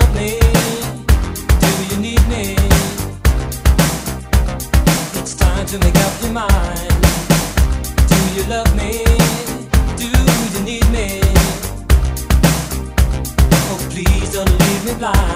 love me? Do you need me? It's time to make up your mind. Do you love me? Do you need me? Oh, please don't leave me blind.